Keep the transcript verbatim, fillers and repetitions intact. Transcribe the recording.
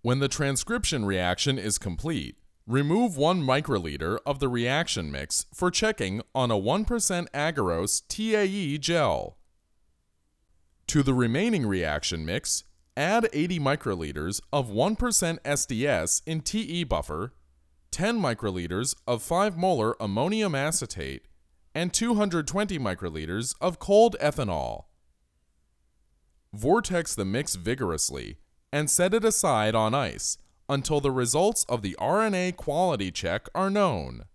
When the transcription reaction is complete, remove one microliter of the reaction mix for checking on a one percent agarose T A E gel. To the remaining reaction mix, add eighty microliters of one percent S D S in T E buffer, ten microliters of five molar ammonium acetate, and two hundred twenty microliters of cold ethanol. Vortex the mix vigorously and set it aside on ice until the results of the R N A quality check are known.